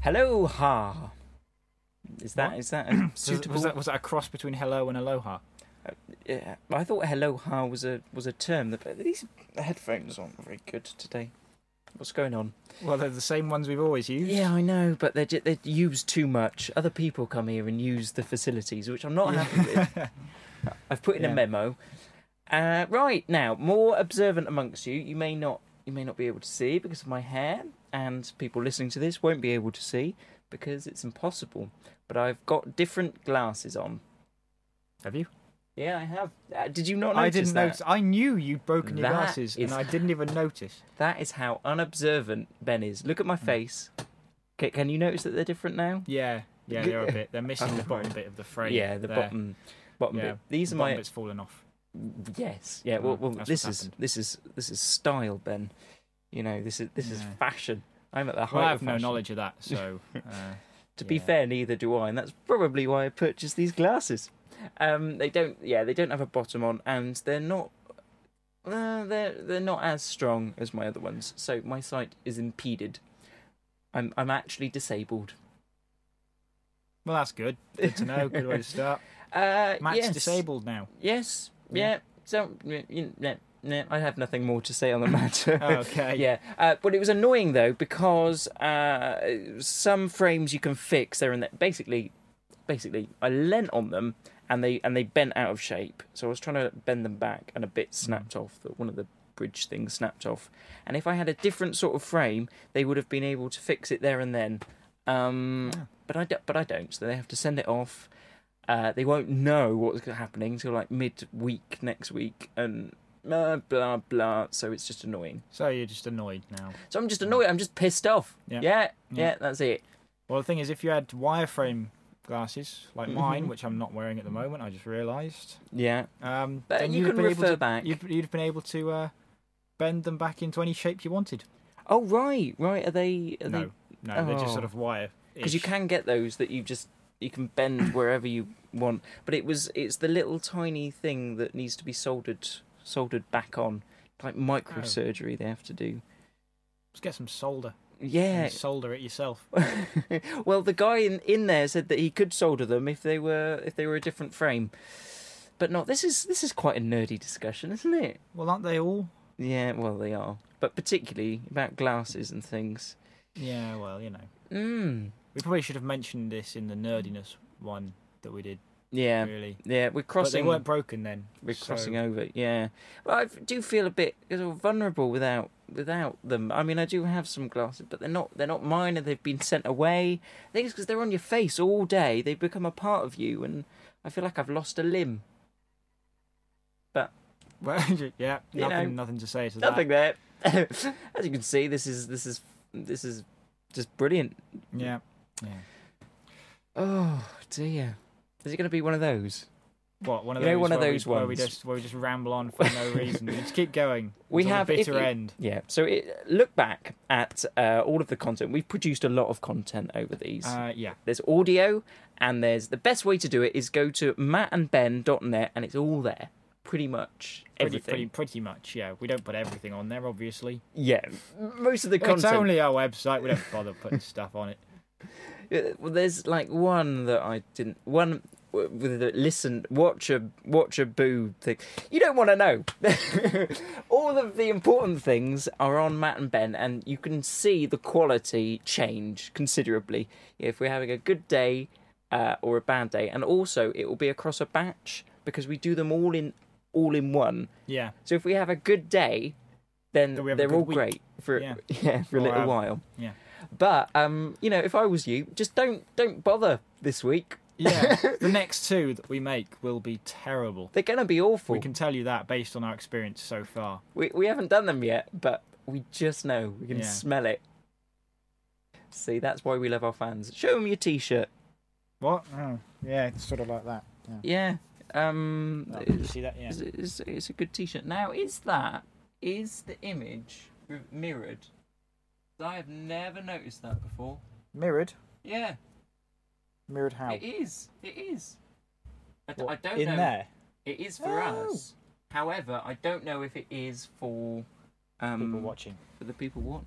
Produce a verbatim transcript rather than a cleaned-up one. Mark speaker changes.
Speaker 1: Hello ha. Is that
Speaker 2: What?
Speaker 1: is that a
Speaker 2: Was,
Speaker 1: suitable?
Speaker 2: was that was that a cross between hello and aloha?
Speaker 1: Yeah, I thought hello ha was a was a term. But these headphones aren't very good today. What's going on?
Speaker 2: Well, they're the same ones we've always used.
Speaker 1: Yeah, I know, but they're ju- they're used too much. Other people come here and use the facilities, which I'm not happy with. I've put in
Speaker 2: Yeah.
Speaker 1: a memo. Uh, right now, more observant amongst you. You may not you may not be able to see because of my hair, and people listening to this won't be able to see because it's impossible. But I've got different glasses on.
Speaker 2: Have you?
Speaker 1: Yeah, I have. Uh, did you not notice
Speaker 2: I didn't
Speaker 1: that?
Speaker 2: notice. I knew you'd broken your
Speaker 1: That
Speaker 2: glasses,
Speaker 1: is-
Speaker 2: and I didn't even notice.
Speaker 1: That is how unobservant Ben is. Look at my face. Can, can you notice that they're different now?
Speaker 2: Yeah, yeah, they're a bit. They're missing the
Speaker 1: Oh,
Speaker 2: bottom bit of the frame.
Speaker 1: Yeah, the
Speaker 2: there.
Speaker 1: bottom bottom
Speaker 2: Yeah,
Speaker 1: bit. These
Speaker 2: the
Speaker 1: are
Speaker 2: bottom
Speaker 1: my
Speaker 2: bit's fallen off.
Speaker 1: yes. Yeah. Well,
Speaker 2: Oh,
Speaker 1: well
Speaker 2: that's
Speaker 1: this
Speaker 2: what's
Speaker 1: is
Speaker 2: happened.
Speaker 1: this is this is style, Ben. You know, this is this is
Speaker 2: Yeah.
Speaker 1: fashion. I'm at the height
Speaker 2: Well, I
Speaker 1: of
Speaker 2: have no
Speaker 1: fashion.
Speaker 2: knowledge of that, so. Uh,
Speaker 1: To be
Speaker 2: yeah.
Speaker 1: fair, neither do I, and that's probably why I purchased these glasses. Um, they don't, yeah, they don't have a bottom on, and they're not, uh, they're they're not as strong as my other ones. So my sight is impeded. I'm I'm actually disabled.
Speaker 2: Well, that's good. Good to know. Good way to start.
Speaker 1: Uh,
Speaker 2: Matt's
Speaker 1: yes,
Speaker 2: disabled now.
Speaker 1: Yes,
Speaker 2: Yeah.
Speaker 1: yeah. So, yeah, yeah, yeah, I have nothing more to say on the matter.
Speaker 2: Okay.
Speaker 1: Yeah, uh, but it was annoying though because uh, some frames you can fix there and there. Basically, basically, I leant on them and they and they bent out of shape. So I was trying to bend them back and a bit snapped off. That one of the bridge things snapped off. And if I had a different sort of frame, they would have been able to fix it there and then. Um,
Speaker 2: Yeah.
Speaker 1: But I do, but I don't. So they have to send it off. Uh, they won't know what's happening till like mid-week next week and. Blah, blah, blah. So it's just annoying.
Speaker 2: So you're just annoyed now.
Speaker 1: So I'm just annoyed. I'm just pissed off.
Speaker 2: Yeah.
Speaker 1: Yeah, yeah,
Speaker 2: Yeah.
Speaker 1: that's it.
Speaker 2: Well, the thing is, if you had wireframe glasses like mine,
Speaker 1: Mhm.
Speaker 2: which I'm not wearing at the moment, I just realised.
Speaker 1: Yeah.
Speaker 2: Um,
Speaker 1: But
Speaker 2: then
Speaker 1: you
Speaker 2: you'd have
Speaker 1: can
Speaker 2: been able
Speaker 1: refer
Speaker 2: to,
Speaker 1: back.
Speaker 2: You'd, you'd have been able to uh, bend them back into any shape you wanted.
Speaker 1: Oh, right, right. Are they? Are
Speaker 2: no, no, they're just
Speaker 1: Oh.
Speaker 2: sort of wire.
Speaker 1: Because you can get those that you just you can bend wherever you want. But it was it's the little tiny thing that needs to be soldered soldered back on, like microsurgery they have to do.
Speaker 2: Just get some solder.
Speaker 1: Yeah.
Speaker 2: And solder it yourself.
Speaker 1: Well, the guy in, in there said that he could solder them if they were if they were a different frame. But not. This is this is quite a nerdy discussion, isn't it?
Speaker 2: Well, aren't they all?
Speaker 1: Yeah, well, they are. But particularly about glasses and things.
Speaker 2: Yeah, well, you know.
Speaker 1: Mm.
Speaker 2: We probably should have mentioned this in the nerdiness one that we did,
Speaker 1: Yeah,
Speaker 2: really.
Speaker 1: yeah, we're
Speaker 2: But they
Speaker 1: crossing.
Speaker 2: weren't broken then.
Speaker 1: We're
Speaker 2: so-
Speaker 1: crossing over. Yeah, well, I do feel a bit sort of vulnerable without without them. I mean, I do have some glasses, but they're not they're not mine, and they've been sent away. I think it's because they're on your face all day. They've become a part of you, and I feel like I've lost a limb. But
Speaker 2: Well, yeah,
Speaker 1: You
Speaker 2: nothing,
Speaker 1: know,
Speaker 2: nothing to say to
Speaker 1: nothing there. As you can see, this is this is this is just brilliant.
Speaker 2: that. Yeah, yeah.
Speaker 1: Oh dear, is it going to be one of those?
Speaker 2: What one of
Speaker 1: You know,
Speaker 2: those?
Speaker 1: one of
Speaker 2: where
Speaker 1: those
Speaker 2: we, where we
Speaker 1: ones.
Speaker 2: just where we just ramble on for no reason. We just keep going.
Speaker 1: We
Speaker 2: until
Speaker 1: have-
Speaker 2: the
Speaker 1: if
Speaker 2: bitter
Speaker 1: you-
Speaker 2: end.
Speaker 1: Yeah. So it, look back at uh, all of the content. We've produced a lot of content over these.
Speaker 2: Uh, yeah,
Speaker 1: There's audio, and there's the best way to do it is go to matt and ben dot net, and it's all there. Pretty much
Speaker 2: pretty,
Speaker 1: everything.
Speaker 2: pretty, pretty much. Yeah, we don't put everything on there, obviously.
Speaker 1: Yeah, most of the
Speaker 2: It's
Speaker 1: content.
Speaker 2: only our website. We don't bother putting stuff on it.
Speaker 1: Uh, Well, there's like one that I didn't. One with the listen, watch a watch a boo thing. You don't want to know. All of the important things are on Matt and Ben, and you can see the quality change considerably if we're having a good day uh, or a bad day, and also it will be across a batch because we do them all in all in one.
Speaker 2: Yeah,
Speaker 1: So if we have a good day, then
Speaker 2: Then we have a
Speaker 1: they're
Speaker 2: good
Speaker 1: all
Speaker 2: week.
Speaker 1: great for
Speaker 2: Yeah.
Speaker 1: yeah for a
Speaker 2: Or,
Speaker 1: little
Speaker 2: um,
Speaker 1: while.
Speaker 2: yeah.
Speaker 1: But um, you know, if I was you, just don't don't bother this week.
Speaker 2: yeah. The next two that we make will be terrible.
Speaker 1: They're gonna be awful.
Speaker 2: We can tell you that based on our experience so far.
Speaker 1: we we haven't done them yet, but we just know we can
Speaker 2: Yeah.
Speaker 1: smell it. See, that's why we love our fans. Show them your T-shirt.
Speaker 2: What? Oh, yeah, it's sort of like that. Yeah.
Speaker 1: Yeah, um,
Speaker 2: Oh, you
Speaker 1: it's,
Speaker 2: see that? Yeah.
Speaker 1: it's, it's, it's a good T-shirt. Now, is that is the image mirrored? I have never noticed that before.
Speaker 2: Mirrored.
Speaker 1: Yeah,
Speaker 2: Mirrored how?
Speaker 1: it is. It is. I, d- I
Speaker 2: What,
Speaker 1: don't
Speaker 2: in
Speaker 1: know.
Speaker 2: there.
Speaker 1: It is for
Speaker 2: Oh.
Speaker 1: us. However, I don't know if it is for um,
Speaker 2: People watching.
Speaker 1: for the people watching.